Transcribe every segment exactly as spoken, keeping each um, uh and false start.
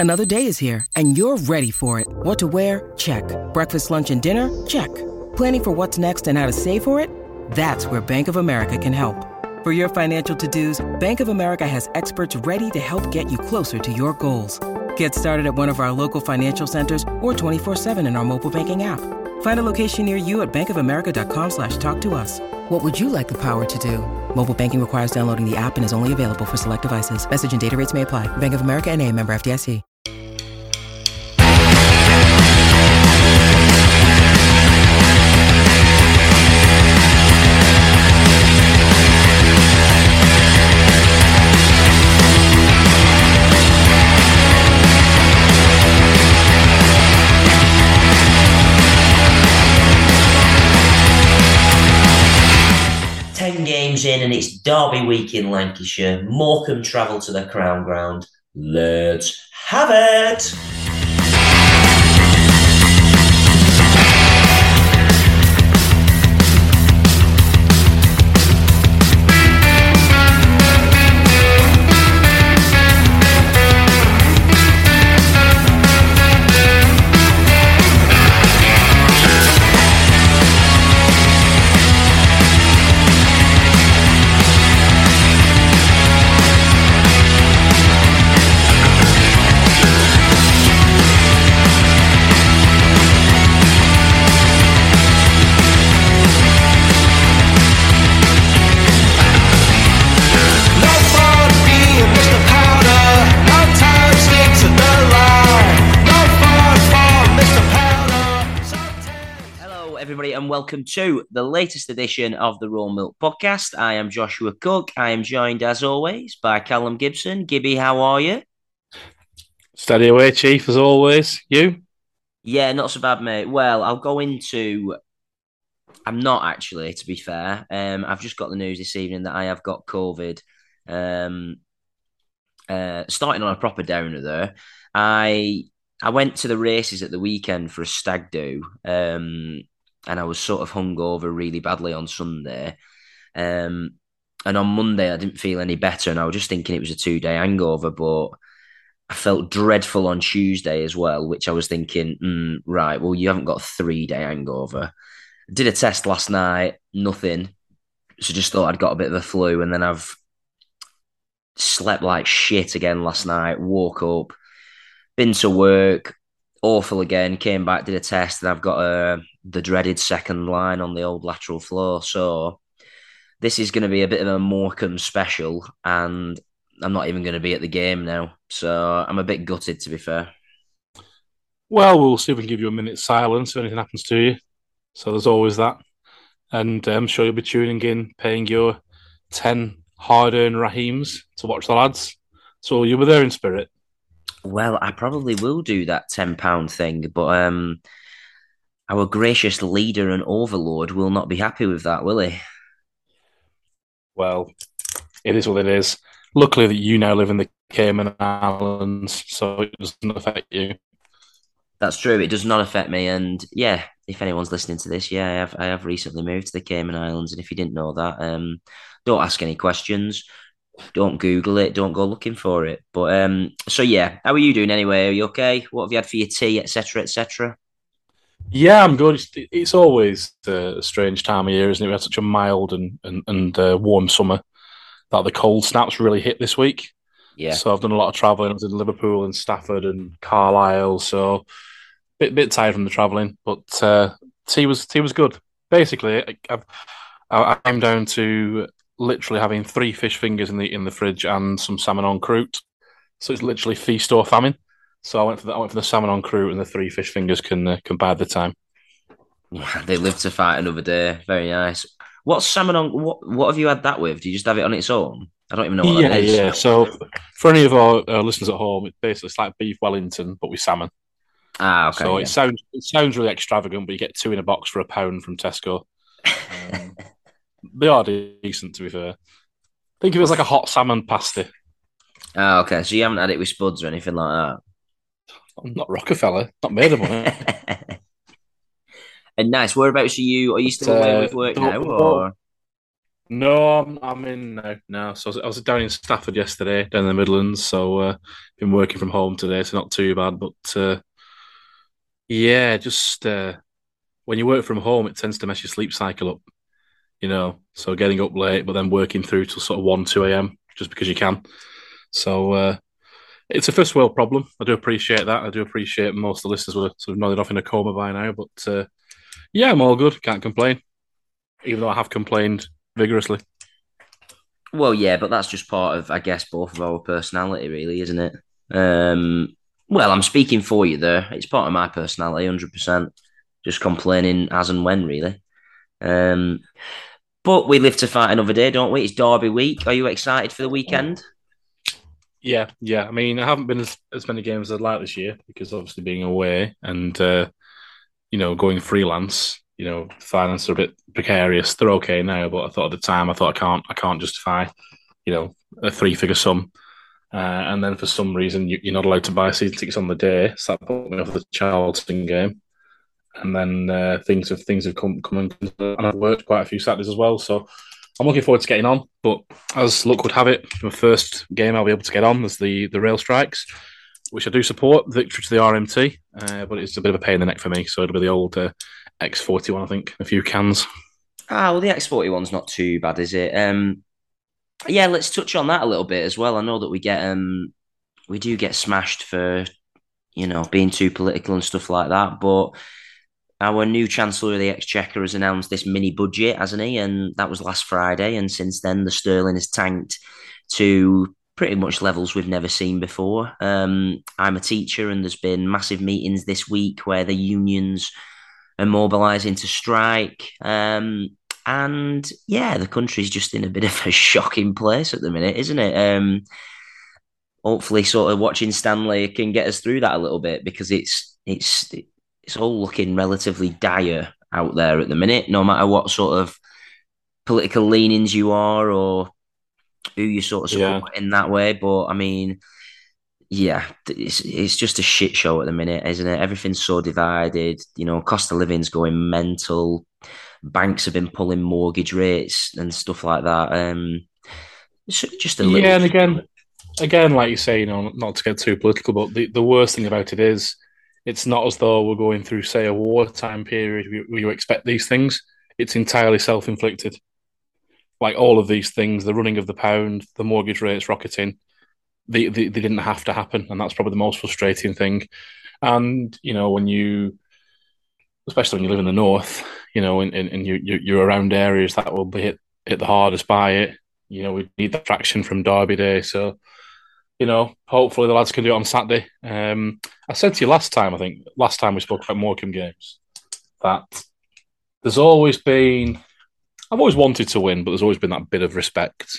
Another day is here, and you're ready for it. What to wear? Check. Breakfast, lunch, and dinner? Check. Planning for what's next and how to save for it? That's where Bank of America can help. For your financial to-dos, Bank of America has experts ready to help get you closer to your goals. Get started at one of our local financial centers or twenty-four seven in our mobile banking app. Find a location near you at bankofamerica.com slash talk to us. What would you like the power to do? Mobile banking requires downloading the app and is only available for select devices. Message and data rates may apply. Bank of America N A, member F D I C. Ten games in and it's Derby week in Lancashire. Morecambe travel to the Crown Ground. Let's have it! Welcome to the latest edition of the Raw Milk Podcast. I am Joshua Cook. I am joined, as always, by Callum Gibson. Gibby, how are you? Steady away, Chief, as always. You? Yeah, not so bad, mate. Well, I'll go into... I'm not, actually, to be fair. Um, I've just got the news this evening that I have got COVID. Um, uh, starting on a proper downer there. I I went to the races at the weekend for a stag do. Um... And I was sort of hungover really badly on Sunday. Um, and on Monday, I didn't feel any better. And I was just thinking it was a two-day hangover. But I felt dreadful on Tuesday as well, which I was thinking, mm, right, well, you haven't got a three-day hangover. I did a test last night, nothing. So just thought I'd got a bit of a flu. And then I've slept like shit again last night, woke up, been to work, awful again, came back, did a test, and I've got a... the dreaded second line on the old lateral floor. So this is going to be a bit of a Morecambe special, and I'm not even going to be at the game now. So I'm a bit gutted, to be fair. Well, we'll see if we can give you a minute's silence if anything happens to you. So there's always that. And I'm sure you'll be tuning in, paying your ten hard-earned Raheems to watch the lads. So you'll be there in spirit. Well, I probably will do that ten pound thing, but... um. Our gracious leader and overlord will not be happy with that, will he? Well, it is what it is. Luckily that you now live in the Cayman Islands, so it doesn't affect you. That's true. It does not affect me. And yeah, if anyone's listening to this, yeah, I have, I have recently moved to the Cayman Islands. And if you didn't know that, um, don't ask any questions. Don't Google it. Don't go looking for it. But um, so yeah, how are you doing anyway? Are you okay? What have you had for your tea, et cetera, et cetera? Yeah, I'm good. It's, it's always a strange time of year, isn't it? We had such a mild and and, and uh, warm summer that the cold snaps really hit this week. Yeah. So I've done a lot of travelling. I was in Liverpool and Stafford and Carlisle, so bit bit tired from the travelling, but uh, tea was tea was good. Basically, I've, I'm down to literally having three fish fingers in the in the fridge and some salmon en croûte. So it's literally feast or famine. So I went for the I went for the salmon en croûte, and the three fish fingers can uh, can bide the time. They live to fight another day. Very nice. What's salmon on? What What have you had that with? Do you just have it on its own? I don't even know what yeah, that is. Yeah, So for any of our uh, listeners at home, it's basically it's like beef Wellington, but with salmon. Ah, okay. So yeah. it sounds it sounds really extravagant, but you get two in a box for a pound from Tesco. Um, they are decent, to be fair. Think of it as like a hot salmon pasty. Ah, okay. So you haven't had it with spuds or anything like that? I'm not Rockefeller. Not made of money. And nice. Whereabouts are you? Are you still uh, away with work now? Or? No, I'm, I'm in now. No, so I was, I was down in Stafford yesterday, down in the Midlands. So uh, been working from home today, so not too bad. But uh, yeah, just uh, when you work from home, it tends to mess your sleep cycle up. You know, so getting up late, but then working through till sort of one, two a m just because you can. So uh, it's a first world problem. I do appreciate that. I do appreciate most of the listeners would have sort of nodded off in a coma by now. But uh, yeah, I'm all good. Can't complain, even though I have complained vigorously. Well, yeah, but that's just part of, I guess, both of our personality, really, isn't it? Um, well, I'm speaking for you there. It's part of my personality, one hundred percent. Just complaining as and when, really. Um, but we live to fight another day, don't we? It's Derby week. Are you excited for the weekend? Yeah, yeah. I mean, I haven't been as, as many games as I'd like this year because obviously being away and uh, you know going freelance, you know, finances are a bit precarious. They're okay now, but I thought at the time, I thought I can't, I can't justify, you know, a three-figure sum. Uh, and then for some reason, you, you're not allowed to buy season tickets on the day, so that put me off the Charlton game. And then uh, things have things have come come and, and I've worked quite a few Saturdays as well. So I'm looking forward to getting on. But as luck would have it, my first game I'll be able to get on is the the rail strikes, which I do support. Victory to the R M T, uh, but it's a bit of a pain in the neck for me. So it'll be the old uh, X forty-one, I think, a few cans. Ah, well, the X forty-one's not too bad, is it? Um, yeah, let's touch on that a little bit as well. I know that we get um, we do get smashed for you know being too political and stuff like that, but our new Chancellor of the Exchequer has announced this mini budget, hasn't he? And that was last Friday. And since then, the sterling has tanked to pretty much levels we've never seen before. Um, I'm a teacher, and there's been massive meetings this week where the unions are mobilising to strike. Um, and yeah, the country's just in a bit of a shocking place at the minute, isn't it? Um, hopefully, sort of watching Stanley can get us through that a little bit because it's it's it's all looking relatively dire out there at the minute, no matter what sort of political leanings you are or who you sort of support Yeah, in that way. But I mean, yeah, it's it's just a shit show at the minute, isn't it? Everything's so divided. You know, cost of living's going mental. Banks have been pulling mortgage rates and stuff like that. Um, it's just a yeah. little. And again, again, like you say, you know, not to get too political, but the, the worst thing about it is it's not as though we're going through, say, a wartime period where you expect these things. It's entirely self-inflicted. Like all of these things, the running of the pound, the mortgage rates rocketing, they, they, they didn't have to happen. And that's probably the most frustrating thing. And, you know, when you, especially when you live in the north, you know, and, and, and you, you, you're around areas that will be hit, hit the hardest by it, you know, we need that traction from Derby Day. So, you know, hopefully the lads can do it on Saturday. Um, I said to you last time, I think, last time we spoke about Morecambe games, that there's always been, I've always wanted to win, but there's always been that bit of respect.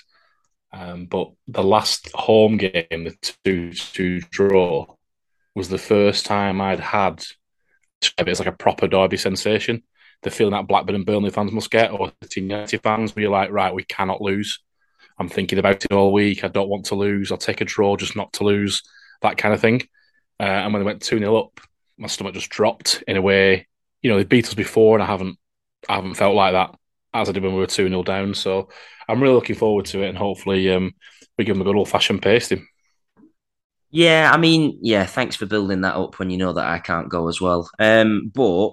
Um, but the last home game, the two two draw, was the first time I'd had, describe it as like a proper Derby sensation. The feeling that Blackburn and Burnley fans must get, or the United fans, where you're like, right, we cannot lose. I'm thinking about it all week. I don't want to lose. I'll take a draw just not to lose, that kind of thing. Uh, and when they went two nil up, my stomach just dropped in a way. You know, they beat us before, and I haven't, I haven't felt like that as I did when we were two nil down. So I'm really looking forward to it, and hopefully um, we give them a good old-fashioned pasting. Yeah, I mean, yeah, thanks for building that up when you know that I can't go as well. Um, but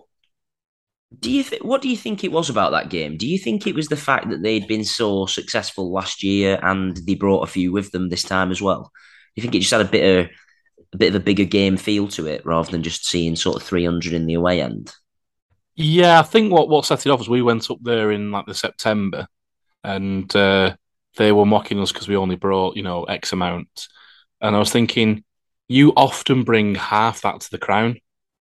do you th- what do you think it was about that game? Do you think it was the fact that they'd been so successful last year and they brought a few with them this time as well? Do you think it just had a bit of a bit of a bigger game feel to it rather than just seeing sort of three hundred in the away end? Yeah, I think what, what set it off was we went up there in like the September, and uh, they were mocking us because we only brought, you know, X amount. And I was thinking, you often bring half that to the Crown,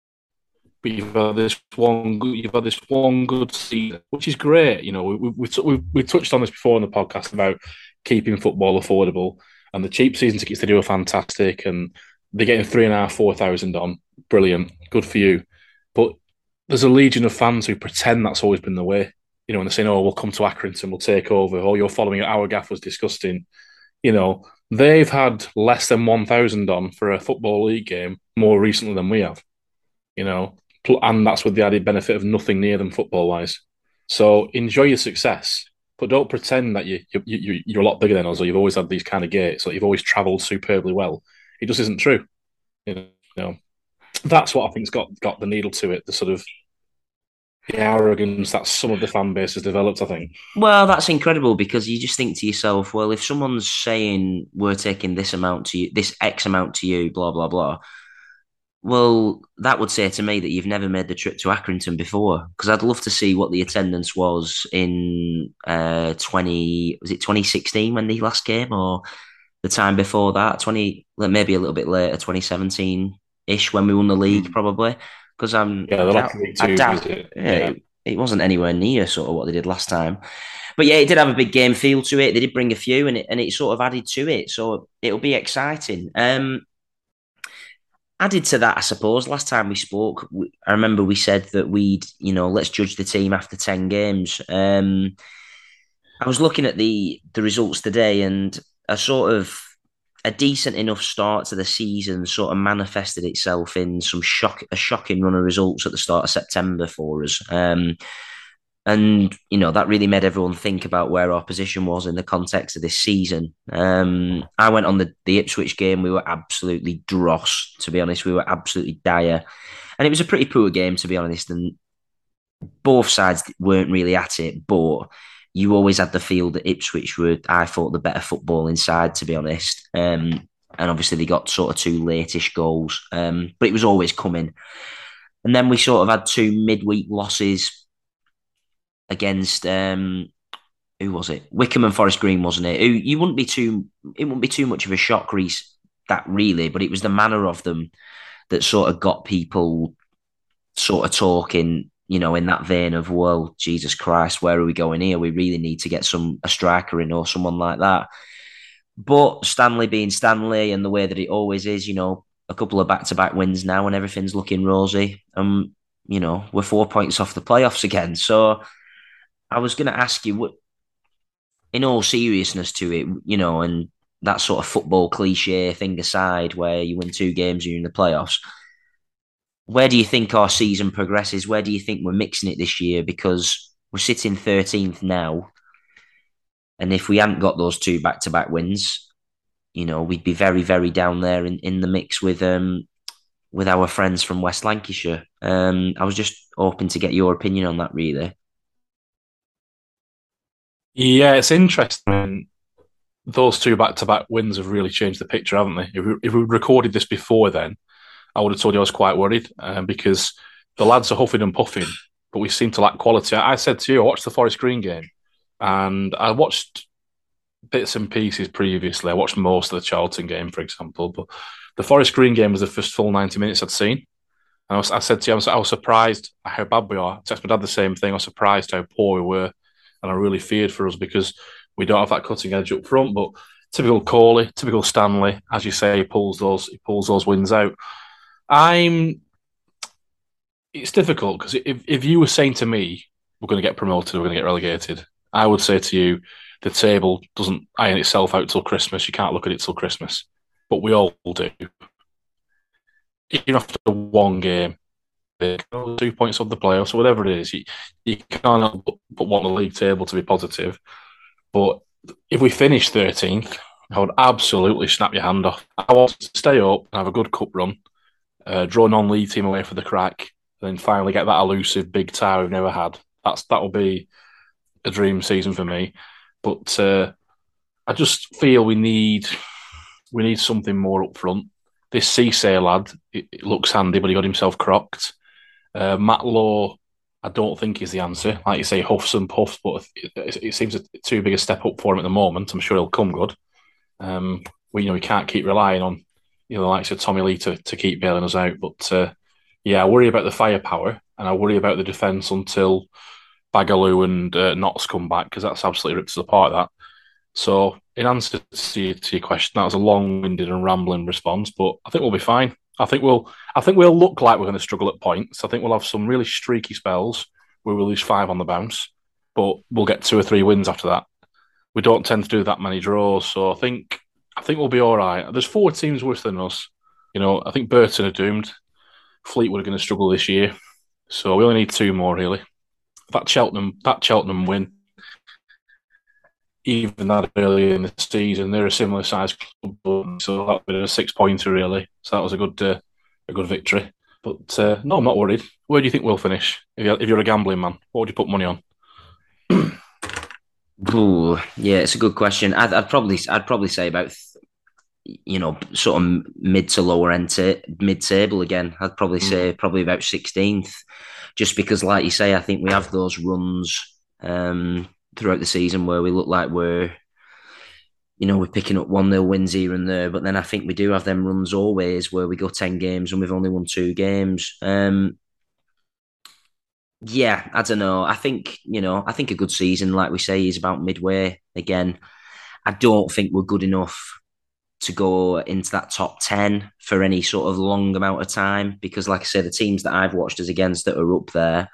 but you've had this one, you've had this one good season, which is great. You know, we we we we touched on this before in the podcast about keeping football affordable, and the cheap season tickets they do are fantastic, and they're getting three and a half, four thousand on, brilliant, good for you. But there's a legion of fans who pretend that's always been the way. You know, and they're saying, "Oh, we'll come to Accrington, we'll take over." Oh, you're following our gaff was disgusting. You know, they've had less than one thousand on for a football league game more recently than we have. You know, and that's with the added benefit of nothing near them football wise. So enjoy your success, but don't pretend that you, you, you, you're a lot bigger than us or you've always had these kind of gaits or you've always travelled superbly well. It just isn't true. You know, that's what I think's got, got the needle to it, the sort of the arrogance that some of the fan base has developed, I think. Well, that's incredible because you just think to yourself, well, if someone's saying we're taking this amount to you, this X amount to you, blah, blah, blah, well, that would say to me that you've never made the trip to Accrington before. Because I'd love to see what the attendance was in uh, twenty, was it twenty sixteen when they last came, or the time before that, twenty, maybe a little bit later, twenty seventeen ish when we won the league, mm. probably. Because I'm, yeah, I doubt, I doubt it? Yeah, yeah. It, it wasn't anywhere near sort of what they did last time. But yeah, it did have a big game feel to it. They did bring a few, and it and it sort of added to it. So it'll be exciting. Um, Added to that, I suppose, last time we spoke, we, I remember we said that we'd, you know, let's judge the team after ten games. Um, I was looking at the the results today, and a sort of a decent enough start to the season sort of manifested itself in some shock, a shocking run of results at the start of September for us. Um, and, you know, that really made everyone think about where our position was in the context of this season. Um, I went on the, the Ipswich game. We were absolutely dross, to be honest. We were absolutely dire. And it was a pretty poor game, to be honest. And both sides weren't really at it. But you always had the feel that Ipswich were, I thought, the better football inside, to be honest. Um, and obviously they got sort of two late-ish goals. Um, but it was always coming. And then we sort of had two midweek losses against um, who was it? Wycombe and Forest Green, wasn't it? Who, you wouldn't be too. It wouldn't be too much of a shock, Reese, that really, but it was the manner of them that sort of got people sort of talking. You know, in that vein of, well, Jesus Christ, where are we going here? We really need to get some a striker in or someone like that. But Stanley being Stanley, and the way that it always is, you know, a couple of back-to-back wins now, and everything's looking rosy. Um, you know, we're four points off the playoffs again, so. I was going to ask you, what, in all seriousness to it, you know, and that sort of football cliche thing aside, where you win two games and you're in the playoffs, where do you think our season progresses? Where do you think we're mixing it this year? Because we're sitting thirteenth now, and if we hadn't got those two back-to-back wins, you know, we'd be very, very down there in, in the mix with um with our friends from West Lancashire. Um, I was just hoping to get your opinion on that, really. Yeah, it's interesting. Those two back-to-back wins have really changed the picture, haven't they? If we, if we recorded this before then, I would have told you I was quite worried um, because the lads are huffing and puffing, but we seem to lack quality. I said to you, I watched the Forest Green game, and I watched bits and pieces previously. I watched most of the Charlton game, for example, but the Forest Green game was the first full ninety minutes I'd seen. And I, was, I said to you, I was, I was surprised how bad we are. I texted my dad the same thing. I was surprised how poor we were. And I really feared for us because we don't have that cutting edge up front. But typical Corley, typical Stanley, as you say, he pulls those he pulls those wins out. I'm. It's difficult because if if you were saying to me we're going to get promoted, we're going to get relegated, I would say to you the table doesn't iron itself out till Christmas. You can't look at it till Christmas, but we all do. Even after one game. Two points of the playoffs, or whatever it is, you, you can't put one on the league table to be positive. But if we finish thirteenth, I would absolutely snap your hand off. I want to stay up and have a good cup run, uh, draw a non-league team away for the crack, and then finally get that elusive big tie we've never had. That's that will be a dream season for me. But uh, I just feel we need we need something more up front. This Cisse lad, it, it looks handy, but he got himself crocked. Uh, Matt Law, I don't think is the answer. Like you say, huffs and puffs, but it, it, it seems a, too big a step up for him at the moment. I'm sure he'll come good. Um, we you know we can't keep relying on you know the likes of Tommy Lee to, to keep bailing us out. But uh, yeah, I worry about the firepower and I worry about the defence until Bagaloo and uh, Knotts come back because that's absolutely ripped us apart. That. So in answer to, to your question, that was a long-winded and rambling response, but I think we'll be fine. I think we'll I think we'll look like we're going to struggle at points. I think we'll have some really streaky spells where we'll lose five on the bounce, but we'll get two or three wins after that. We don't tend to do that many draws, so I think I think we'll be all right. There's four teams worse than us. You know, I think Burton are doomed. Fleetwood are going to struggle this year, so we only need two more really. That Cheltenham that Cheltenham win even that early in the season. They're a similar size club, so that was a six pointer really. So that was a good uh, a good victory. But uh, no, I'm not worried. Where do you think we'll finish? If you're, if you're a gambling man, what would you put money on? Ooh, yeah, it's a good question. I'd, I'd probably I'd probably say about you know sort of mid to lower end ta- mid table again. I'd probably say mm. probably about sixteenth, just because, like you say, I think we have those runs um, throughout the season where we look like we're you know we're picking up one nil wins here and there, but then I think we do have them runs always where we go ten games and we've only won two games. Um, Yeah, I don't know. I think, you know, I think a good season, like we say, is about midway again. I don't think we're good enough to go into that top ten for any sort of long amount of time because, like I say, the teams that I've watched us against that are up there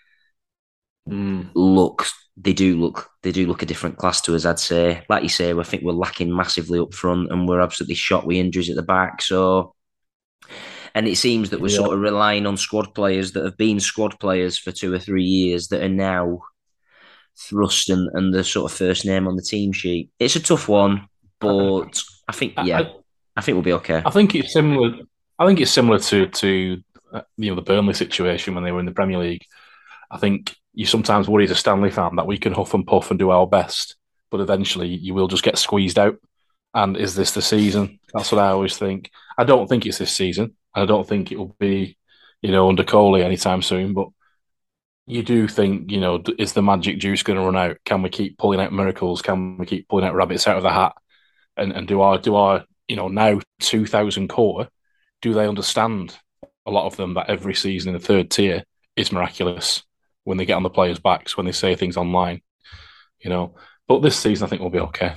mm. look, they do look, they do look a different class to us, I'd say. Like you say, I think we're lacking massively up front and we're absolutely shot with injuries at the back. So, and it seems that we're yeah. sort of relying on squad players that have been squad players for two or three years that are now thrust and, and the sort of first name on the team sheet. It's a tough one, but I think, yeah, I, I think we'll be okay. I think it's similar. I think it's similar to to uh, you know the Burnley situation when they were in the Premier League. I think you sometimes worry as a Stanley fan that we can huff and puff and do our best, but eventually you will just get squeezed out. And is this the season? That's what I always think. I don't think it's this season. I don't think it will be, you know, under Coley anytime soon. But you do think, you know, is the magic juice going to run out? Can we keep pulling out miracles? Can we keep pulling out rabbits out of the hat? And and do our do our you know now two thousand core? Do they understand a lot of them that every season in the third tier is miraculous when they get on the players' backs when they say things online, you know? But this season, I think we'll be okay.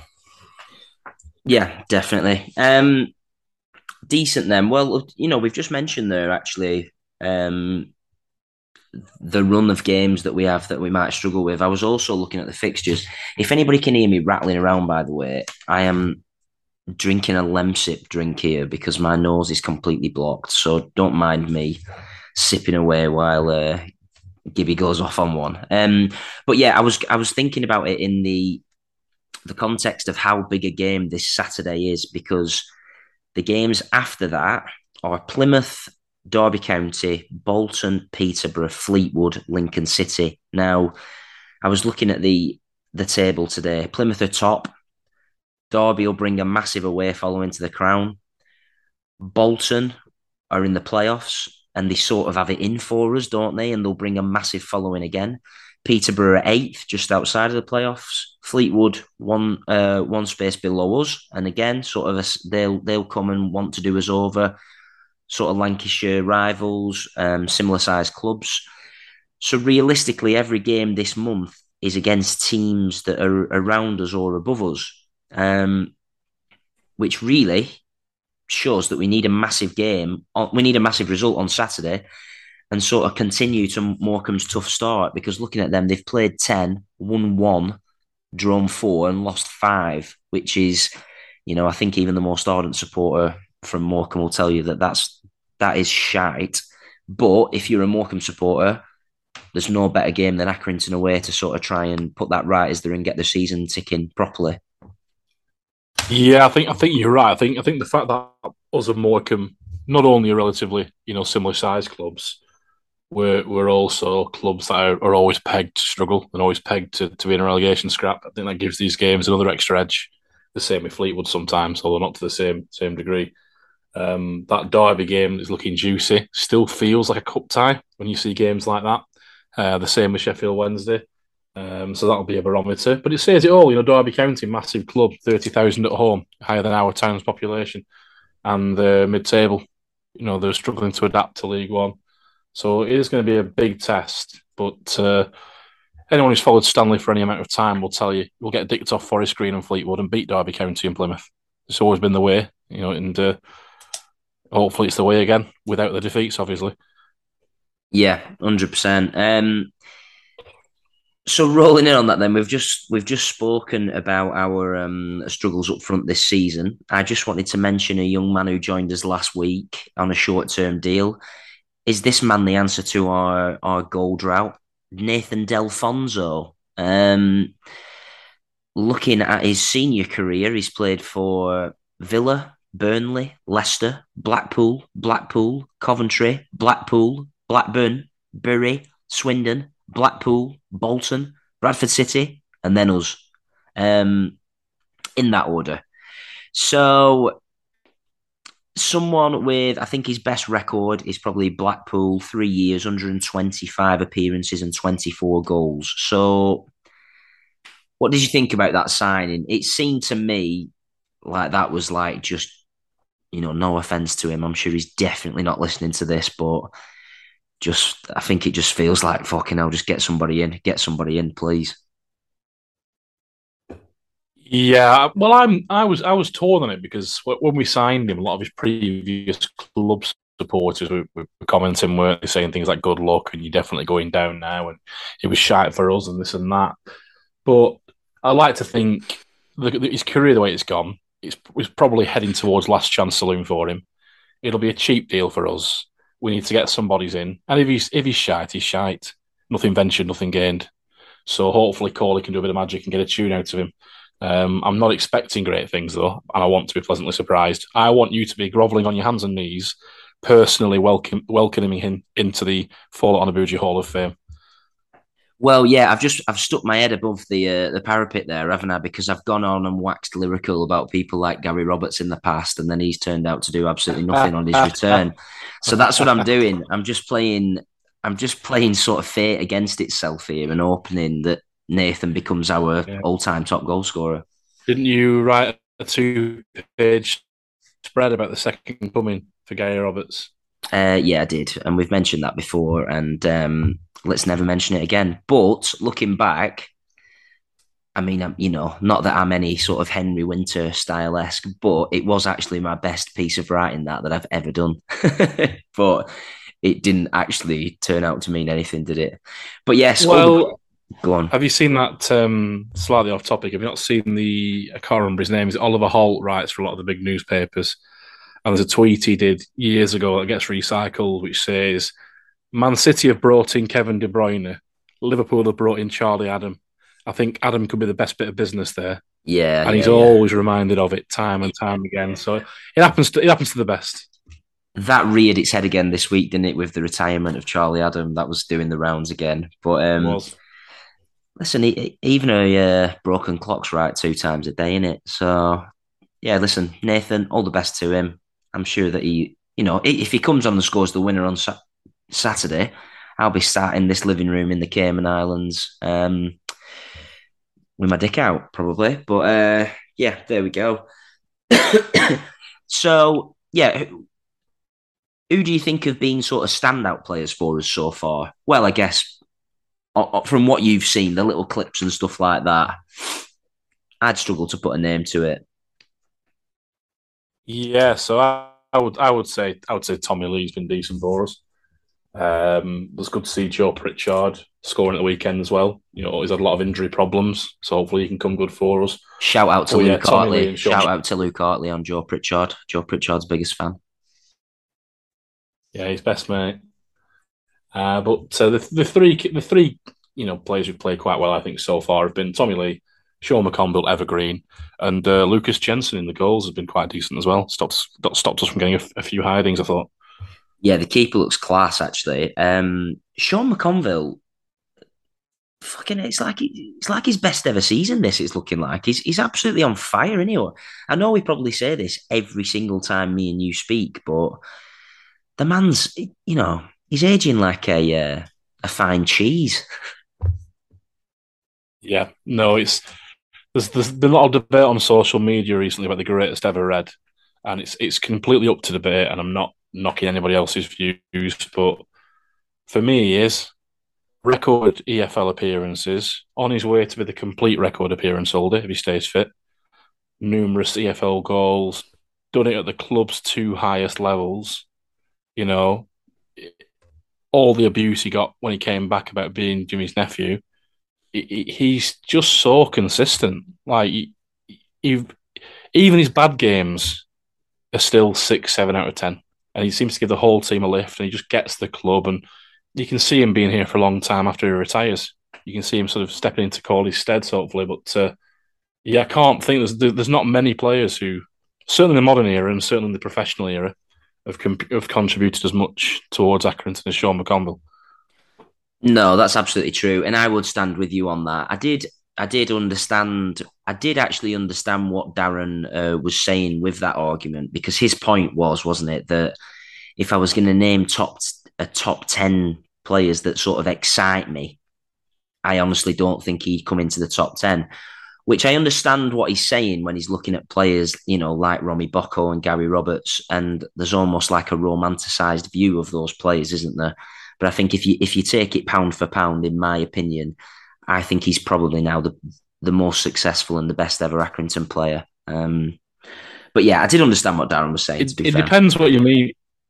Yeah, definitely. Um, decent then. Well, you know, we've just mentioned there actually um, the run of games that we have that we might struggle with. I was also looking at the fixtures. If anybody can hear me rattling around, by the way, I am drinking a Lemsip drink here because my nose is completely blocked. So don't mind me sipping away while uh, Gibby goes off on one. Um, but yeah, I was I was thinking about it in the the context of how big a game this Saturday is, because the games after that are Plymouth, Derby County, Bolton, Peterborough, Fleetwood, Lincoln City. Now, I was looking at the the table today. Plymouth are top. Derby will bring a massive away following to the Crown. Bolton are in the playoffs and they sort of have it in for us, don't they? And they'll bring a massive following again. Peterborough are eighth, just outside of the playoffs. Fleetwood one uh, one space below us, and again, sort of a, they'll they'll come and want to do us over. Sort of Lancashire rivals, um, similar sized clubs. So realistically, every game this month is against teams that are around us or above us, um, which really shows that we need a massive game. We need a massive result on Saturday and sort of continue to Morecambe's tough start, because looking at them, they've played ten, won one, drawn four and lost five, which is, you know, I think even the most ardent supporter from Morecambe will tell you that that's, that is shite. But if you're a Morecambe supporter, there's no better game than Accrington away to sort of try and put that right as they're and get the season ticking properly. Yeah, I think I think you're right. I think I think the fact that us and Morecambe not only are relatively, you know, similar size clubs, we're we're also clubs that are, are always pegged to struggle and always pegged to, to be in a relegation scrap. I think that gives these games another extra edge. The same with Fleetwood sometimes, although not to the same same degree. Um, that Derby game is looking juicy. Still feels like a cup tie when you see games like that. Uh, the same with Sheffield Wednesday. Um, so that'll be a barometer. But it says it all. You know, Derby County, massive club, thirty thousand at home, higher than our town's population. And the mid-table, you know, they're struggling to adapt to League One. So it is going to be a big test. But uh, anyone who's followed Stanley for any amount of time will tell you we'll get dicked off Forest Green and Fleetwood and beat Derby County and Plymouth. It's always been the way, you know, and uh, hopefully it's the way again without the defeats, obviously. Yeah, one hundred percent. Um, so rolling in on that, then we've just we've just spoken about our um, struggles up front this season. I just wanted to mention a young man who joined us last week on a short-term deal. Is this man the answer to our our goal drought? Nathan Delfonso. Um, looking at his senior career, he's played for Villa, Burnley, Leicester, Blackpool, Blackpool, Coventry, Blackpool, Blackburn, Bury, Swindon, Blackpool, Bolton, Bradford City, and then us. Um, in that order. So someone with, I think his best record is probably Blackpool, three years, one hundred twenty-five appearances and twenty-four goals. So what did you think about that signing? It seemed to me like that was like just, you know, no offense to him. I'm sure he's definitely not listening to this, but just, I think it just feels like fucking hell, just get somebody in, get somebody in, please. Yeah, well, I'm I was I was torn on it because when we signed him, a lot of his previous club supporters were, were commenting, weren't they, saying things like "good luck" and "you're definitely going down now," and it was shite for us and this and that. But I like to think the, his career, the way it's gone, it's, it's probably heading towards last chance saloon for him. It'll be a cheap deal for us. We need to get somebody's in, and if he's if he's shite, he's shite. Nothing ventured, nothing gained. So hopefully, Corley can do a bit of magic and get a tune out of him. Um, I'm not expecting great things, though, and I want to be pleasantly surprised. I want you to be grovelling on your hands and knees, personally welcome, welcoming him into the Fola Onabuji Hall of Fame. Well, yeah, I've just I've stuck my head above the uh, the parapet there, haven't I? Because I've gone on and waxed lyrical about people like Gary Roberts in the past, and then he's turned out to do absolutely nothing on his return. So that's what I'm doing. I'm just playing. I'm just playing sort of fate against itself here and opening that Nathan becomes our yeah. all-time top goal scorer. Didn't you write a two-page spread about the second coming for Gary Roberts? Uh, yeah, I did, and we've mentioned that before, and um, let's never mention it again. But looking back, I mean, I'm, you know, not that I'm any sort of Henry Winter style-esque, but it was actually my best piece of writing that that I've ever done. But it didn't actually turn out to mean anything, did it? But yes, well. Go on. Have you seen that, um, slightly off topic, have you not seen the, I can't remember his name, is it Oliver Holt writes for a lot of the big newspapers, and there's a tweet he did years ago that gets recycled, which says, Man City have brought in Kevin De Bruyne, Liverpool have brought in Charlie Adam. I think Adam could be the best bit of business there. Yeah. And yeah, he's yeah. always reminded of it time and time again. So it happens to, it happens to the best. That reared its head again this week, didn't it, with the retirement of Charlie Adam? That was doing the rounds again. But um, it was. Listen, even a uh, broken clock's right two times a day, innit? So, yeah, listen, Nathan, all the best to him. I'm sure that he, you know, if he comes on and scores the winner on sa- Saturday, I'll be sat in this living room in the Cayman Islands um, with my dick out, probably. But, uh, yeah, there we go. So, yeah, who, who do you think have been sort of standout players for us so far? Well, I guess from what you've seen, the little clips and stuff like that, I'd struggle to put a name to it. Yeah, so I, I would, I would say, I would say Tommy Lee's been decent for us. Um, it was good to see Joe Pritchard scoring at the weekend as well. You know, he's had a lot of injury problems, so hopefully he can come good for us. Shout out to oh, Luke yeah, Hartley. Shout out to Luke Hartley on Joe Pritchard. Joe Pritchard's biggest fan. Yeah, he's best mate. Uh, but uh, the the three the three you know players who've played quite well, I think, so far have been Tommy Lee, Sean McConville, evergreen, and uh, Lucas Jensen in the goals has been quite decent as well. Stopped stopped us from getting a, a few hidings, I thought. Yeah, the keeper looks class actually. Um, Sean McConville, fucking, it's like it's like his best ever season. This it's looking like he's he's absolutely on fire, isn't he? I know we probably say this every single time me and you speak, but the man's, you know. He's aging like a uh, a fine cheese. Yeah, no, it's there's there's been a lot of debate on social media recently about the greatest ever red, and it's it's completely up to debate. And I'm not knocking anybody else's views, but for me, he is record E F L appearances, on his way to be the complete record appearance holder if he stays fit. Numerous E F L goals, done it at the club's two highest levels. You know. All the abuse he got when he came back about being Jimmy's nephew, he's just so consistent. Like, he, he, even his bad games are still six, seven out of ten. And he seems to give the whole team a lift, and he just gets the club. And you can see him being here for a long time after he retires. You can see him sort of stepping into Corley's stead, hopefully. But uh, Yeah, I can't think there's there's not many players who, certainly in the modern era and certainly in the professional era, have com- have contributed as much towards Accrington as Sean McConville. No, that's absolutely true, and I would stand with you on that. I did, I did understand. I did actually understand what Darren uh, was saying with that argument because his point was, wasn't it, that if I was going to name top a top ten players that sort of excite me, I honestly don't think he'd come into the top ten. Which I understand what he's saying when he's looking at players, you know, like Romy Bocco and Gary Roberts, and there's almost like a romanticised view of those players, isn't there? But I think if you if you take it pound for pound, in my opinion, I think he's probably now the the most successful and the best ever Accrington player. Um, but yeah, I did understand what Darren was saying. It, to be it fair, depends what you mean.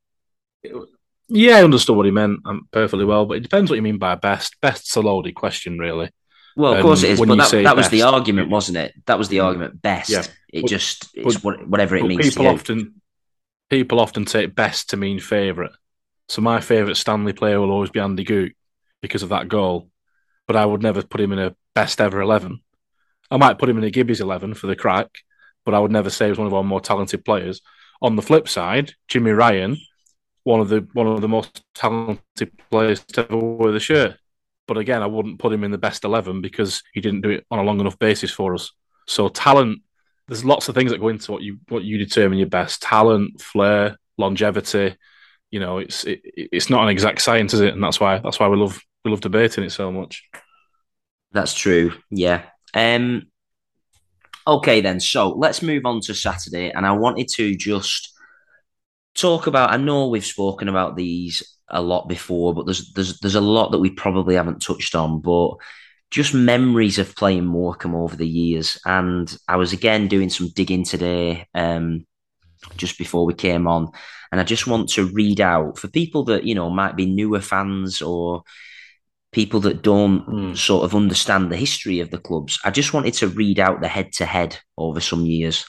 Yeah, I understood what he meant um, perfectly well, but it depends what you mean by best. Best's a loaded question, really. well, of And course it is. when But you that say that was the best, argument, wasn't it? That was the argument. Best. yeah, It but, just it's but, what, whatever it but means to people you. often people often take best to mean favourite. So my favourite Stanley player will always be Andy Goot because of that goal, but I would never put him in a best ever eleven. I might put him in a Gibbies eleven for the crack, but I would never say he was one of our more talented players. On the flip side, Jimmy Ryan, one of the one of the most talented players to ever wear the shirt. But again, I wouldn't put him in the best eleven because he didn't do it on a long enough basis for us. So talent, there's lots of things that go into what you what you determine your best. Talent, flair, longevity. You know, it's it, it's not an exact science, is it? And that's why that's why we love we love debating it so much. That's true. Yeah. Um. Okay, then. So let's move on to Saturday, and I wanted to just talk about. I know we've spoken about these a lot before, but there's there's there's a lot that we probably haven't touched on. But just memories of playing Morecambe over the years, and I was again doing some digging today, um, just before we came on, and I just want to read out for people that you know might be newer fans or people that don't Mm. sort of understand the history of the clubs. I just wanted to read out the head to head over some years.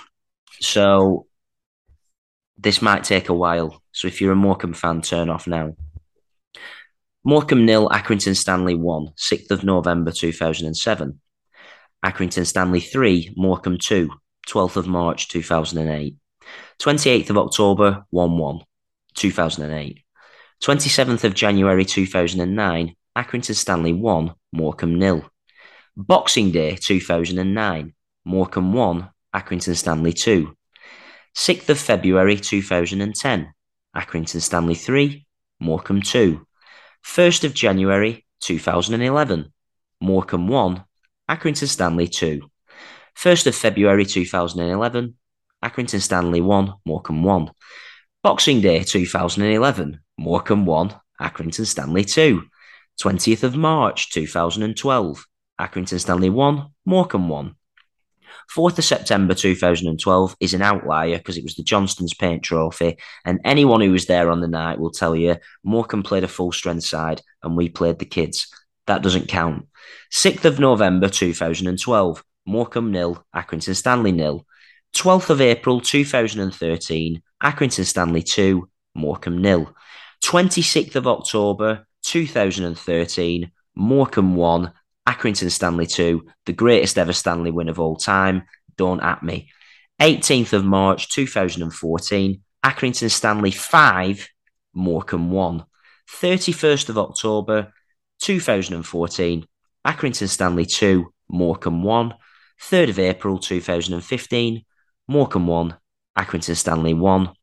So this might take a while. So if you're a Morecambe fan, turn off now. Morecambe nil, Accrington Stanley one, sixth of November two thousand seven. Accrington Stanley three, Morecambe two, twelfth of March two thousand eight. twenty-eighth of October one one, two thousand eight. twenty-seventh of January two thousand nine, Accrington Stanley one, Morecambe nil. Boxing Day two thousand nine, Morecambe one, Accrington Stanley two. sixth of February two thousand ten, Accrington Stanley three, Morecambe two. first of January two thousand eleven, Morecambe one, Accrington Stanley two. first of February two thousand eleven, Accrington Stanley one, Morecambe one. Boxing Day two thousand eleven, Morecambe one, Accrington Stanley two. twentieth of March two thousand twelve, Accrington Stanley one, Morecambe one. fourth of September two thousand twelve is an outlier because it was the Johnston's Paint Trophy, and anyone who was there on the night will tell you Morecambe played a full-strength side and we played the kids. That doesn't count. sixth of November two thousand twelve, Morecambe nil, Accrington Stanley nil. twelfth of April two thousand thirteen, Accrington Stanley two, Morecambe nil. twenty-sixth of October two thousand thirteen, Morecambe one, Accrington Stanley two, the greatest ever Stanley win of all time. Don't at me. eighteenth of March two thousand fourteen, Accrington Stanley five, Morecambe one. thirty-first of October two thousand fourteen, Accrington Stanley two, Morecambe one. third of April two thousand fifteen, Morecambe one, Accrington Stanley one.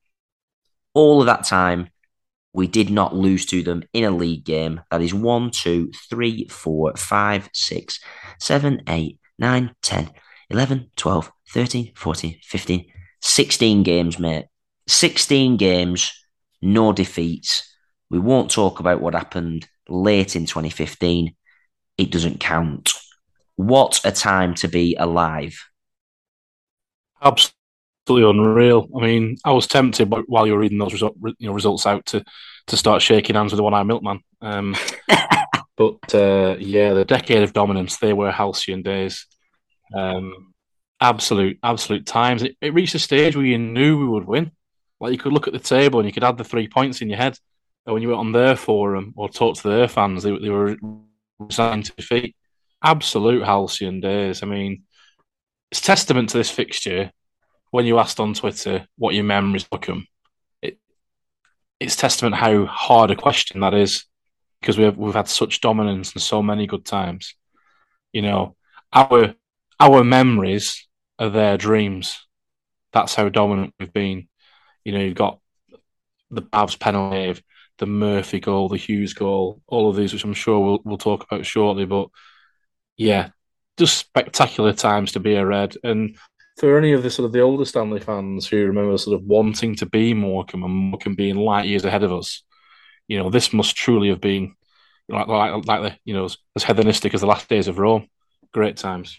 All of that time, we did not lose to them in a league game. That is one, two, three, four, five, six, seven, eight, nine, ten, eleven, twelve, thirteen, fourteen, fifteen, sixteen games, mate. sixteen games, no defeats. We won't talk about what happened late in twenty fifteen. It doesn't count. What a time to be alive. Absolutely unreal. I mean, I was tempted while you were reading those result, you know, results out to, to start shaking hands with the one-eyed milkman. Um, but uh, yeah, the decade of dominance, they were halcyon days. Um, absolute, absolute times. It, it reached a stage where you knew we would win. Like you could look at the table and you could add the three points in your head. And when you went on their forum or talked to their fans, they, they were resigned to defeat. Absolute halcyon days. I mean, it's testament to this fixture. When you asked on Twitter what your memories become, it, it's testament how hard a question that is, because we've we've had such dominance and so many good times. You know, our our memories are their dreams. That's how dominant we've been. You know, you've got the Babs penalty, the Murphy goal, the Hughes goal, all of these, which I'm sure we'll we'll talk about shortly. But yeah, just spectacular times to be a Red. And for any of the sort of the older Stanley fans who remember sort of wanting to be Morecambe and Morecambe being light years ahead of us, you know, this must truly have been like like, like the, you know, as, as hedonistic as the last days of Rome. Great times.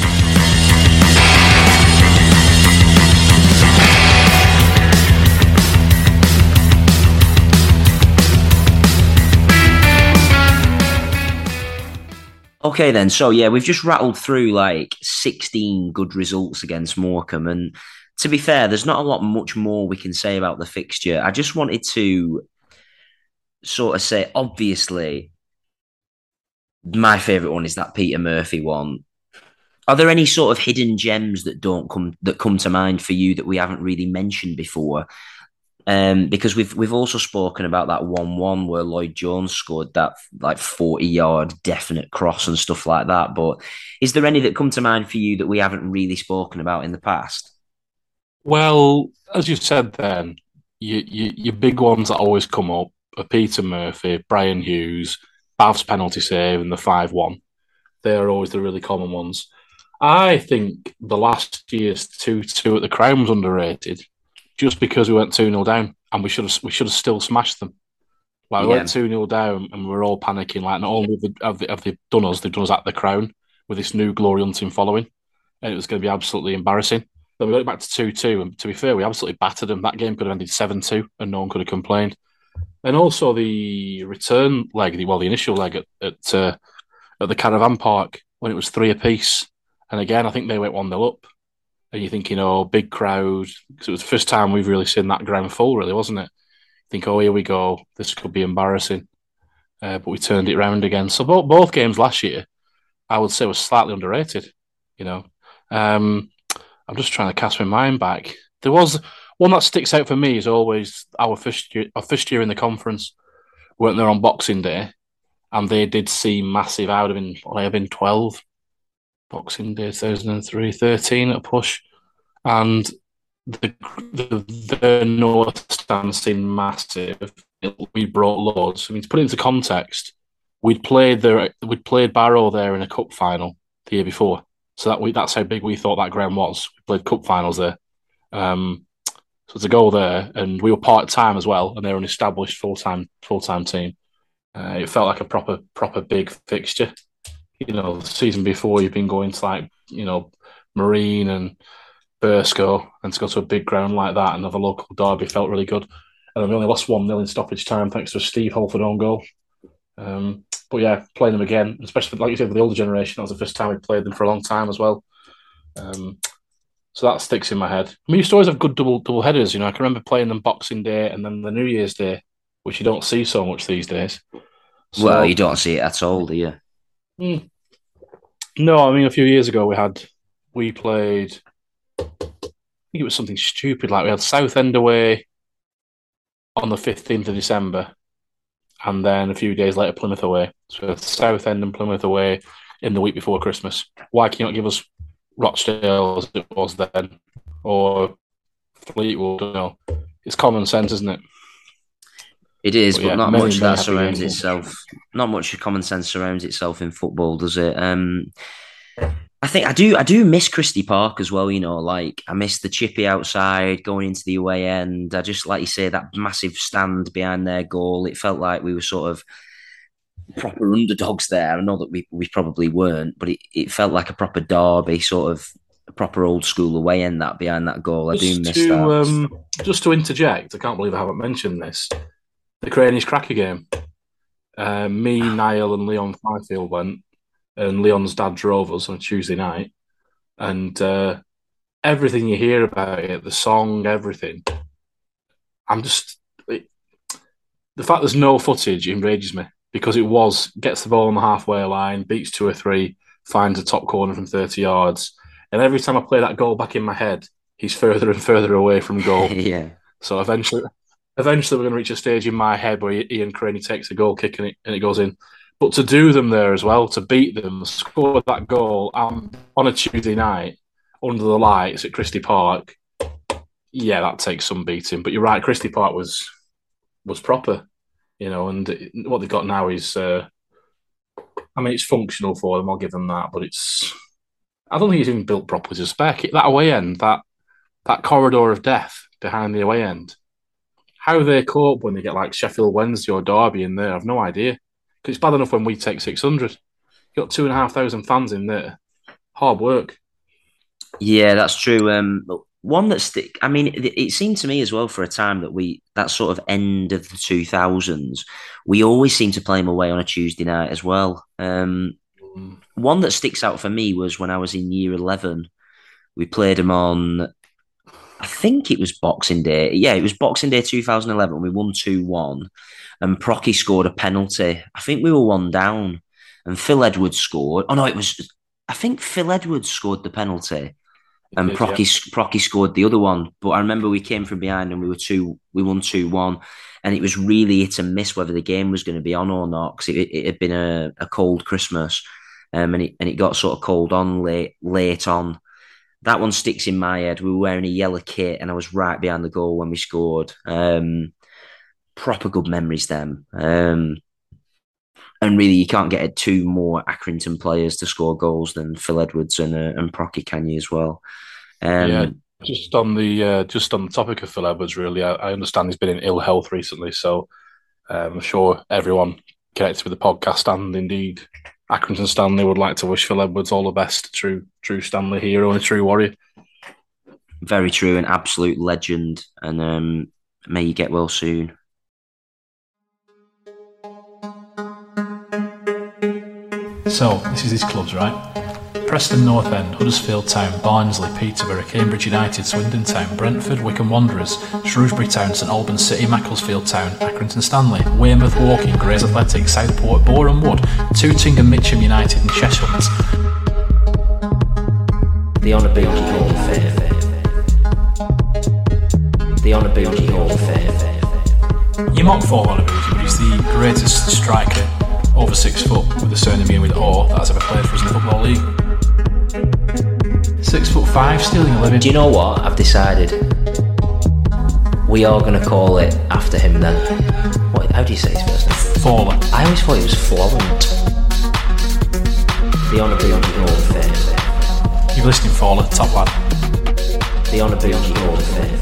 Okay, then. So, yeah, we've just rattled through like sixteen good results against Morecambe. And to be fair, there's not a lot much more we can say about the fixture. I just wanted to sort of say, obviously, my favourite one is that Peter Murphy one. Are there any sort of hidden gems that don't come that come to mind for you that we haven't really mentioned before? Um, because we've we've also spoken about that one one where Lloyd Jones scored that like forty yard definite cross and stuff like that. But is there any that come to mind for you that we haven't really spoken about in the past? Well, as you've said, then you, you, your big ones that always come up are Peter Murphy, Brian Hughes, Bav's penalty save, and the five one. They are always the really common ones. I think the last year's two two at the Crown was underrated, just because we went two nil down and we should have we should have still smashed them. Like we yeah. went two nil down and we were all panicking. Like not only have they, have they done us, they've done us at the Crown with this new glory hunting following, and it was going to be absolutely embarrassing. Then we went back to two two, and to be fair, we absolutely battered them. That game could have ended seven two, and no one could have complained. And also the return leg, well, the initial leg at at, uh, at the Caravan Park when it was three apiece, and again I think they went one nil up. And you're thinking, oh, big crowd, because it was the first time we've really seen that ground full, really, wasn't it? You think, oh, here we go, this could be embarrassing. Uh, but we turned it round again. So both, both games last year, I would say, were slightly underrated, you know. Um, I'm just trying to cast my mind back. There was one that sticks out for me is always our first year, our first year in the conference. We weren't there on Boxing Day, and they did seem massive. I would have been, would I have been twelve? Boxing Day two thousand three, thirteen at a push, and the the, the North Stand seemed massive. We brought loads. I mean, to put it into context, we'd played there. We'd played Barrow there in a cup final the year before, so that we that's how big we thought that ground was. We played cup finals there, um, so to go there, and we were part time as well, and they were an established full time full time team. Uh, it felt like a proper proper big fixture. You know, the season before you've been going to like, you know, Marine and Burscough, and to go to a big ground like that and have a local derby felt really good. And then we only lost one nil in stoppage time thanks to a Steve Holford own goal. Um, but yeah, playing them again, especially like you said for the older generation, that was the first time we played them for a long time as well. Um, so that sticks in my head. I mean, you used to always have good double double headers. You know, I can remember playing them Boxing Day and then the New Year's Day, which you don't see so much these days. So, well, you don't see it at all, do you? Mm. No, I mean a few years ago we had we played. I think it was something stupid like we had Southend away on the fifteenth of December, and then a few days later Plymouth away. So Southend and Plymouth away in the week before Christmas. Why can you not give us Rochdale as it was then, or Fleetwood? You know, it's common sense, isn't it? It is, but, but yeah, not much of that surrounds itself. Not much common sense surrounds itself in football, does it? Um, I think I do. I do miss Christie Park as well. You know, like I miss the chippy outside going into the away end. I just like you say that massive stand behind their goal. It felt like we were sort of proper underdogs there. I know that we we probably weren't, but it, it felt like a proper derby, sort of a proper old school away end that behind that goal. Just I do miss to, that. Um, just to interject, I can't believe I haven't mentioned this. The Cranie's Cracker game. Uh, me, Niall, and Leon Fifield went, and Leon's dad drove us on a Tuesday night. And uh, everything you hear about it, the song, everything, I'm just... It, the fact there's no footage enrages me, because it was, gets the ball on the halfway line, beats two or three, finds a top corner from thirty yards. And every time I play that goal back in my head, he's further and further away from goal. Yeah. So eventually, eventually we're going to reach a stage in my head where Ian Craney takes a goal kick and it, and it goes in. But to do them there as well, to beat them, score that goal um, on a Tuesday night under the lights at Christie Park, yeah, that takes some beating. But you're right, Christie Park was was proper, you know, and what they've got now is, uh, I mean, it's functional for them. I'll give them that, but it's, I don't think it's even built properly to spec. That away end, that that corridor of death behind the away end, how they cope when they get like Sheffield Wednesday or Derby in there, I've no idea. Because it's bad enough when we take six hundred. You've got two and a half thousand fans in there. Hard work. Yeah, that's true. Um, one that stick. I mean, it, it seemed to me as well for a time that we that sort of end of the two thousands, we always seemed to play them away on a Tuesday night as well. Um, mm. One that sticks out for me was when I was in year eleven. We played them on, I think it was Boxing Day. Yeah, it was Boxing Day two thousand eleven. We won two one, and Procky scored a penalty. I think we were one down, and Phil Edwards scored. Oh no, it was. I think Phil Edwards scored the penalty. And Procky, yeah. Procky scored the other one. But I remember we came from behind and we were two, we won two one. And it was really hit and miss whether the game was going to be on or not, because it, it had been a, a cold Christmas. Um, and, it, and it got sort of cold on late, late on. That one sticks in my head. We were wearing a yellow kit and I was right behind the goal when we scored. Um, proper good memories then. Um, and really, you can't get two more Accrington players to score goals than Phil Edwards and uh, and Procky, can you, as well? Um, yeah, just on the uh, just on the topic of Phil Edwards, really, I, I understand he's been in ill health recently, so um, I'm sure everyone connected with the podcast and indeed Accrington Stanley would like to wish Phil Edwards all the best. True, true Stanley hero and a true warrior. Very true, an absolute legend, and um, may you get well soon. So, this is his clubs, right? Preston North End, Huddersfield Town, Barnsley, Peterborough, Cambridge United, Swindon Town, Brentford, Wycombe Wanderers, Shrewsbury Town, St Albans City, Macclesfield Town, Accrington Stanley, Weymouth Woking, Grays Athletic, Southport, Boreham Wood, Tooting and Mitcham United and Cheshunt. The Honourable Hall of Fame. The Honourable Hall of Fame. You mock for Honourable, but he's the greatest striker over six foot with a surname with O that's ever played for us in the Football League. Six foot five, stealing a living. Do you know what? I've decided. We are going to call it after him then. What? How do you say his first name? Fawler. I always thought it was Florent. The Honourable Hall of Fame. You're listening, Fawler, top lad. The Honourable Hall of Fame.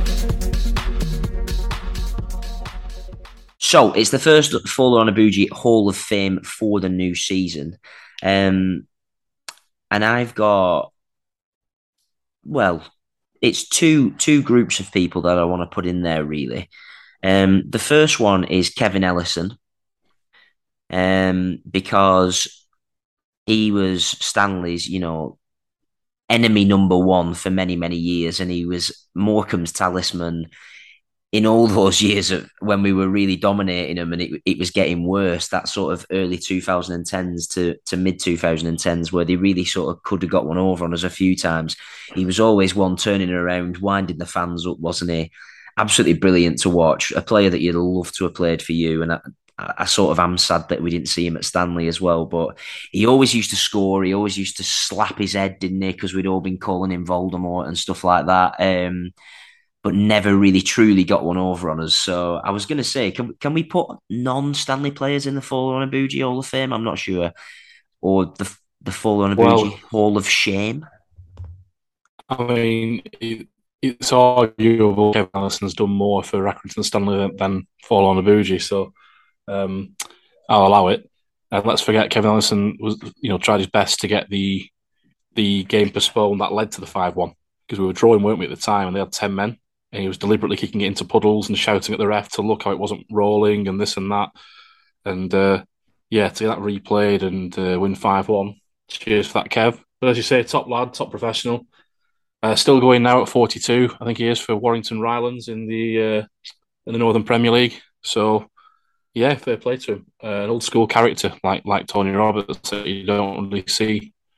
So, it's the first Fawler Onabuji Hall of Fame for the new season. Um, and I've got, well, it's two two groups of people that I want to put in there, really. Um, the first one is Kevin Ellison, um, because he was Stanley's, you know, enemy number one for many, many years, and he was Morecambe's talisman in all those years of when we were really dominating them, and it, it was getting worse, that sort of early twenty tens to, to mid twenty tens where they really sort of could have got one over on us a few times. He was always one turning around, winding the fans up, wasn't he? Absolutely brilliant to watch. A player that you'd love to have played for you. And I, I sort of am sad that we didn't see him at Stanley as well, but he always used to score. He always used to slap his head, didn't he? Because we'd all been calling him Voldemort and stuff like that. Um, but never really truly got one over on us. So I was going to say, can can we put non-Stanley players in the Fawler Onabuji Hall of Fame? I'm not sure. Or the the Fawler Onabuji well, Hall of Shame? I mean, it, it's arguable Kevin Allison's done more for Accrington Stanley than, than Fawler Onabuji, so um, I'll allow it. And let's forget Kevin Allison was, you know, tried his best to get the the game postponed that led to the five one, because we were drawing, weren't we, at the time, and they had ten men. And he was deliberately kicking it into puddles and shouting at the ref to look how it wasn't rolling and this and that. And, uh, yeah, to get that replayed and uh, win five one. Cheers for that, Kev. But as you say, top lad, top professional. Uh, still going now at forty-two, I think he is, for Warrington Rylands in the uh, in the Northern Premier League. So, yeah, fair play to him. Uh, an old school character like like Tony Roberts that you don't really see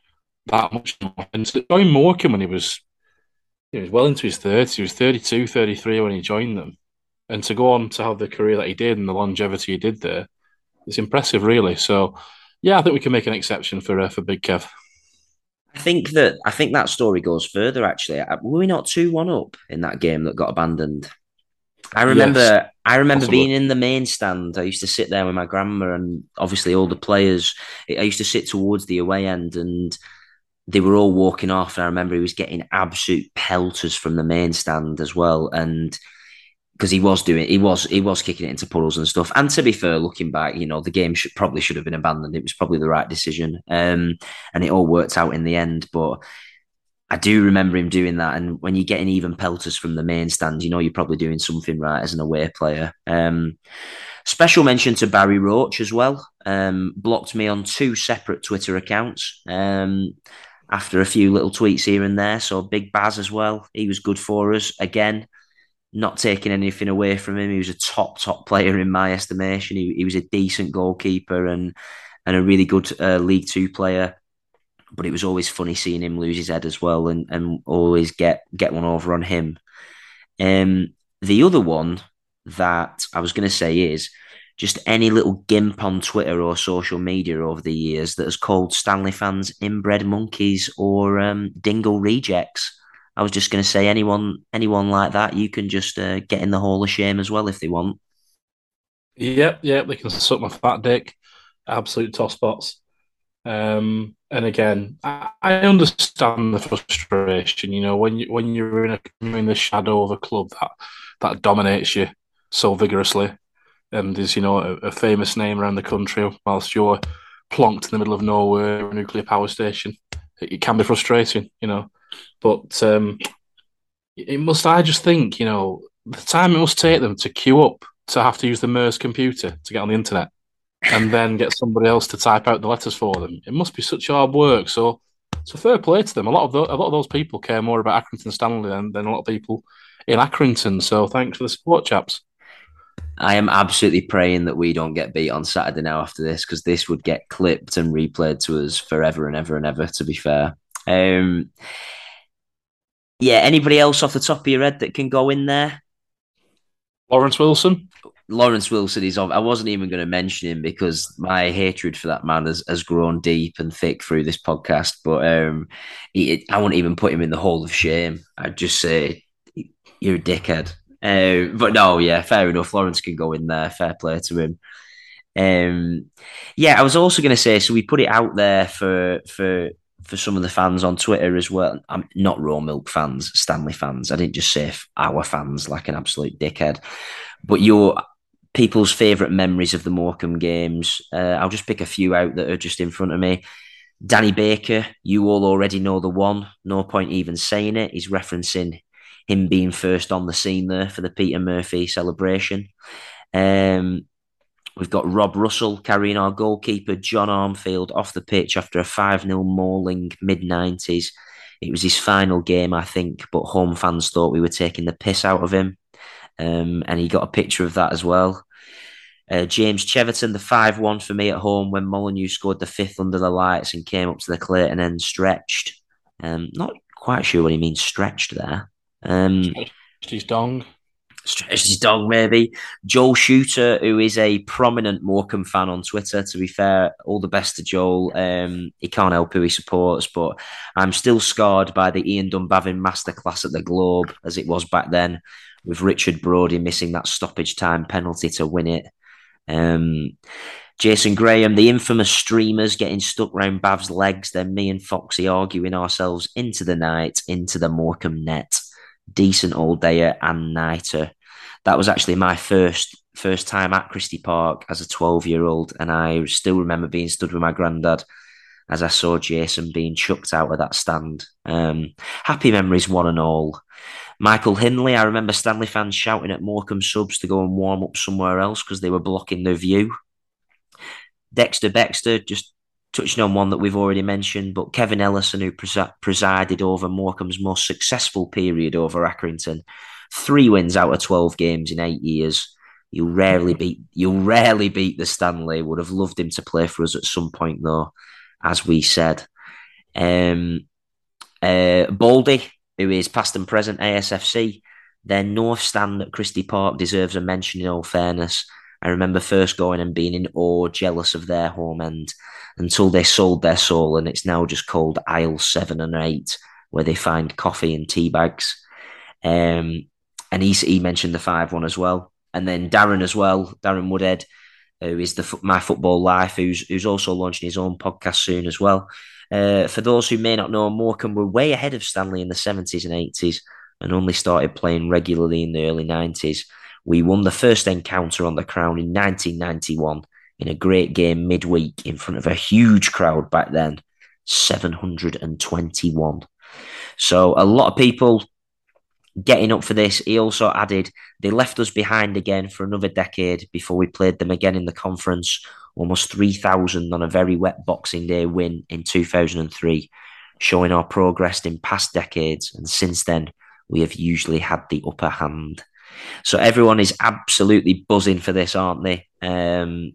that much more. And so joined Morecambe when he was, he was well into his thirties. He was thirty-two, thirty-three when he joined them. And to go on to have the career that he did and the longevity he did there, it's impressive, really. So, yeah, I think we can make an exception for uh, for Big Kev. I think that I think that story goes further. Actually, were we not two one up in that game that got abandoned? I remember. Yes, I remember possibly. being in the main stand. I used to sit there with my grandma, and obviously all the players. I used to sit towards the away end, and they were all walking off. And I remember he was getting absolute pelters from the main stand as well, and because he was doing, he was he was kicking it into puddles and stuff. And to be fair, looking back, you know, the game should probably should have been abandoned. It was probably the right decision, um, and it all worked out in the end. But I do remember him doing that. And when you're getting even pelters from the main stand, you know you're probably doing something right as an away player. Um, special mention to Barry Roach as well. Um, blocked me on two separate Twitter accounts um, after a few little tweets here and there. So Big Baz as well. He was good for us. Again, not taking anything away from him. He was a top, top player in my estimation. He, he was a decent goalkeeper and, and a really good uh, League Two player. But it was always funny seeing him lose his head as well and, and always get, get one over on him. Um, the other one that I was going to say is just any little gimp on Twitter or social media over the years that has called Stanley fans inbred monkeys or um, dingle rejects. I was just going to say anyone anyone like that, you can just uh, get in the Hall of Shame as well if they want. Yep, yep, they can suck my fat dick. Absolute tosspots. Um, and again, I, I understand the frustration. You know, when you when you're in a you're in the shadow of a club that that dominates you so vigorously, and is you know a, a famous name around the country, whilst you're plonked in the middle of nowhere, a nuclear power station, it, it can be frustrating. You know, but um, it must. I just think you know the time it must take them to queue up to have to use the M E R S computer to get on the internet. And then get somebody else to type out the letters for them. It must be such hard work. So, so fair play to them. A lot of the, a lot of those people care more about Accrington Stanley than, than a lot of people in Accrington. So, thanks for the support, chaps. I am absolutely praying that we don't get beat on Saturday now after this, because this would get clipped and replayed to us forever and ever and ever. To be fair, um, yeah. Anybody else off the top of your head that can go in there? Lawrence Wilson. Lawrence Wilson is. I wasn't even going to mention him because my hatred for that man has, has grown deep and thick through this podcast. But um, he, I won't even put him in the Hall of Shame. I'd just say you're a dickhead. Uh, but no, yeah, fair enough. Lawrence can go in there. Fair play to him. Um, yeah, I was also going to say. So we put it out there for for for some of the fans on Twitter as well. I'm not Raw Milk fans, Stanley fans. I didn't just say our fans like an absolute dickhead. But your people's favourite memories of the Morecambe games. Uh, I'll just pick a few out that are just in front of me. Danny Baker, you all already know the one. No point even saying it. He's referencing him being first on the scene there for the Peter Murphy celebration. Um, we've got Rob Russell carrying our goalkeeper, John Armfield, off the pitch after a five nil mauling mid nineties. It was his final game, I think, but home fans thought we were taking the piss out of him. Um, and he got a picture of that as well. Uh, James Cheverton, the five one for me at home when Molyneux scored the fifth under the lights and came up to the Clayton end stretched. Um, not quite sure what he means stretched there. Um, stretched his dong. Stretched his dong, maybe. Joel Shooter, who is a prominent Morecambe fan on Twitter, to be fair, all the best to Joel. Um, he can't help who he supports, but I'm still scarred by the Ian Dunbavin masterclass at the Globe, as it was back then, with Richard Brodie missing that stoppage time penalty to win it. Um, Jason Graham, the infamous streamers getting stuck round Bav's legs, then me and Foxy arguing ourselves into the night, into the Morecambe net. Decent all dayer and nighter. That was actually my first first time at Christie Park as a twelve-year-old, and I still remember being stood with my granddad as I saw Jason being chucked out of that stand. Um, happy memories, one and all. Michael Hinley, I remember Stanley fans shouting at Morecambe subs to go and warm up somewhere else because they were blocking their view. Dexter Baxter, just touching on one that we've already mentioned, but Kevin Ellison, who pres- presided over Morecambe's most successful period over Accrington. Three wins out of twelve games in eight years. You'll rarely beat, you'll rarely beat the Stanley. Would have loved him to play for us at some point, though, as we said. Um, uh, Baldy, who is past and present A S F C, their North Stand at Christie Park deserves a mention in all fairness. I remember first going and being in awe, jealous of their home end, until they sold their soul, and it's now just called aisle seven and eight, where they find coffee and tea bags. Um, and he, he mentioned the five one as well. And then Darren as well, Darren Woodhead, who is the My Football Life, who's who's also launching his own podcast soon as well. Uh, for those who may not know, Morecambe were way ahead of Stanley in the seventies and eighties and only started playing regularly in the early nineties. We won the first encounter on the Crown in nineteen ninety-one in a great game midweek in front of a huge crowd back then, seven hundred twenty-one. So a lot of people getting up for this. He also added, they left us behind again for another decade before we played them again in the conference, almost three thousand on a very wet Boxing Day win in two thousand three, showing our progress in past decades, and since then we have usually had the upper hand. So everyone is absolutely buzzing for this, aren't they? Um,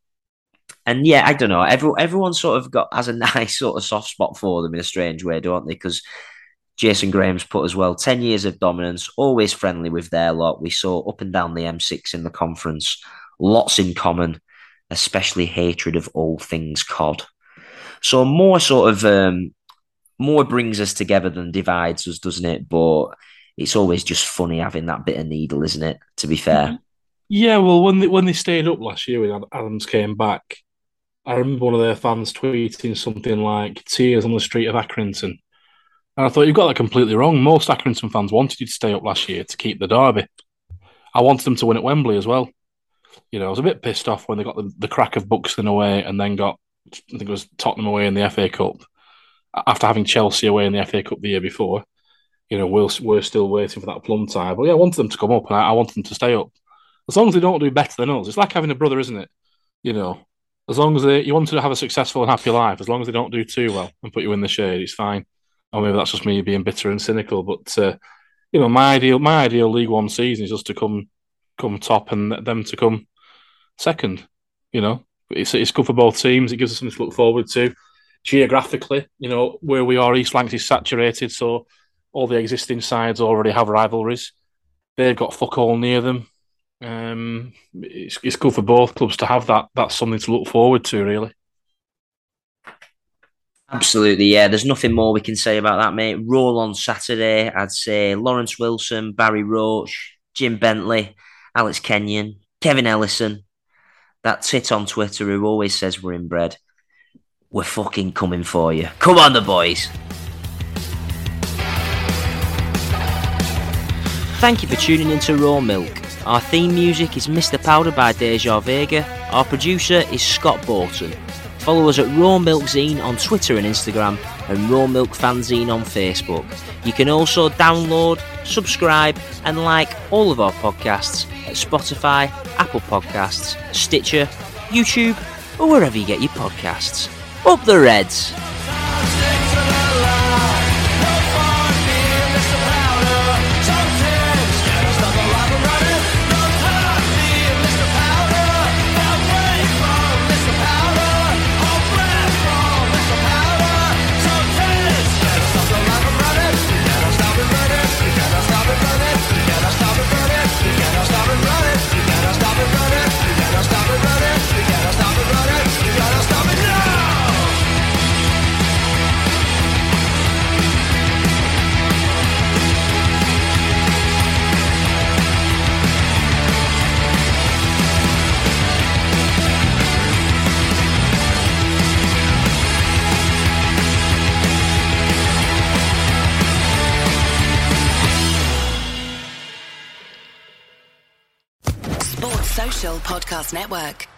and yeah, I don't know, Every, everyone sort of got has a nice sort of soft spot for them in a strange way, don't they? Because Jason Graham's put as well, ten years of dominance, always friendly with their lot. We saw up and down the M six in the conference, lots in common, especially hatred of all things cod. So more sort of, um, more brings us together than divides us, doesn't it? But it's always just funny having that bit of needle, isn't it, to be fair? Yeah, well, when they, when they stayed up last year when Adams came back, I remember one of their fans tweeting something like, tears on the street of Accrington. And I thought, you've got that completely wrong. Most Accrington fans wanted you to stay up last year to keep the derby. I wanted them to win at Wembley as well. You know, I was a bit pissed off when they got the, the crack of Buxton away and then got, I think it was Tottenham away in the F A Cup. After having Chelsea away in the F A Cup the year before, you know, we're, we're still waiting for that plum tie. But yeah, I wanted them to come up and I, I wanted them to stay up. As long as they don't do better than us. It's like having a brother, isn't it? You know, as long as they, you want to have a successful and happy life, as long as they don't do too well and put you in the shade, it's fine. Or maybe that's just me being bitter and cynical. But, uh, you know, my ideal my ideal League One season is just to come come top and them to come second. You know, it's it's good for both teams. It gives us something to look forward to. Geographically, you know, where we are, East Lancs is saturated, so all the existing sides already have rivalries. They've got fuck all near them. Um, it's it's good for both clubs to have that. That's something to look forward to, really. Absolutely, yeah. There's nothing more we can say about that, mate. Roll on Saturday, I'd say Lawrence Wilson, Barry Roach, Jim Bentley, Alex Kenyon, Kevin Ellison, that tit on Twitter who always says we're inbred. We're fucking coming for you. Come on, the boys. Thank you for tuning into Raw Milk. Our theme music is Mister Powder by Deja Vega. Our producer is Scott Borton. Follow us at Raw Milk Zine on Twitter and Instagram and Raw Milk Fanzine on Facebook. You can also download, subscribe and like all of our podcasts at Spotify, Apple Podcasts, Stitcher, YouTube or wherever you get your podcasts. Up the Reds! Podcast Network.